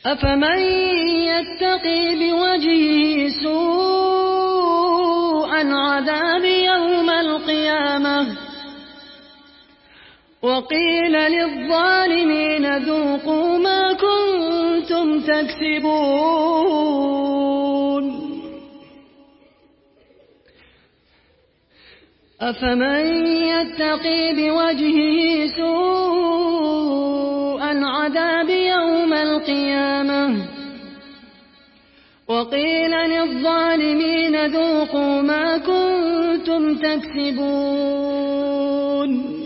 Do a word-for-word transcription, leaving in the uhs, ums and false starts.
أفمن يتقي بوجهه سوء العذاب يوم القيامة وقيل للظالمين ذوقوا ما كنتم تكسبون أفمن يتقي بوجهه سوء العذاب يوم القيامة وقيل للظالمين ذوقوا ما كنتم تكسبون